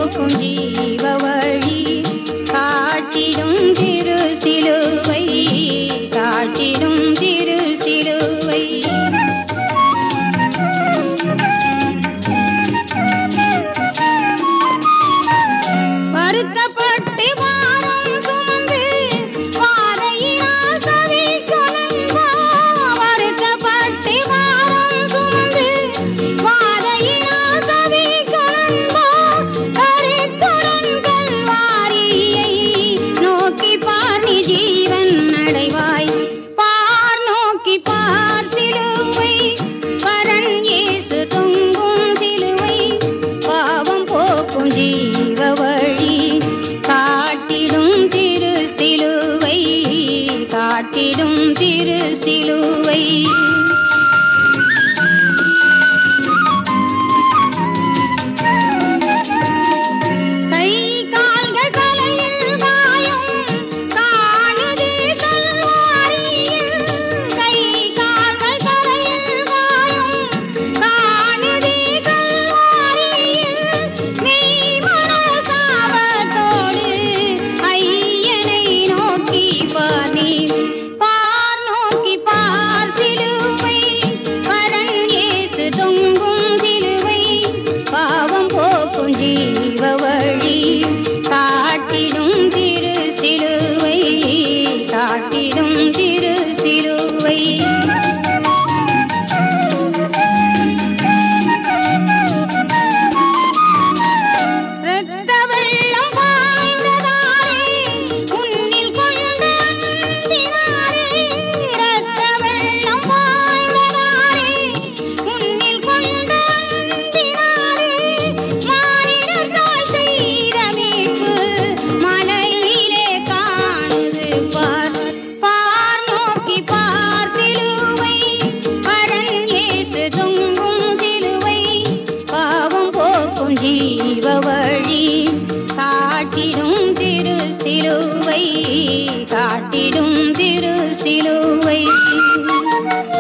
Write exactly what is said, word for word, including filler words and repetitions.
போக்கும் ஜீவ வழி காட்டிடும் திரு சிலுவை காட்டிடும் திரு சிலுவை வருத்தப்பட்டு வாரம் சுமந்து வாரையினால் சவி கொணங்கோ வருத்தப்பட்டு வாரம் சுமந்து வாரையினால் சவி கொணங்கோ கருத்துரன்கள் வாரியை நோக்கி பார் நீ ஜீவன் அடைவாய் பார் நோக்கி பார் சிலுவை பரன் இயேசு தொங்கும் சிலுவை பாவம் போக்கும் ஜீவ வழி காட்டிடும் திரு சிலுவை காட்டிடும் திரு சிலுவை கை கால்கள் தலையில் காயம் காணுதே கல்வாரியில் கை கால்கள் தலையில் காயம் காணுதே கல்வாரியில் மெய் மனசாபத்தோடு ஐயனை நோக்கி பார் நீ பார் நோக்கி பார் சிலுவை பரன் இயேசு தொங்கும் சிலுவை பாவம் போக்கும் ஜீவ வழி காட்டிடும் திரு சிலுவை காட்டிடும் திரு சிலுவை இரத்த வெள்ளம் பாய்ந்ததாரே உன்னில் கொண்ட அன்பினாரே இரத்த வெள்ளம் பாய்ந்ததாரே உன்னில் கொண்ட அன்பினாரே மானிடத்தால் செய்த மீட்பு மலையிலே காணுது பார் பார் நோக்கி பார் சிலுவை பரன் இயேசு தொங்கும் சிலுவை பாவம் போக்கும் ஜீவ வழி காட்டிடும் திரு சிலுவை காட்டிடும் திரு சிலுவை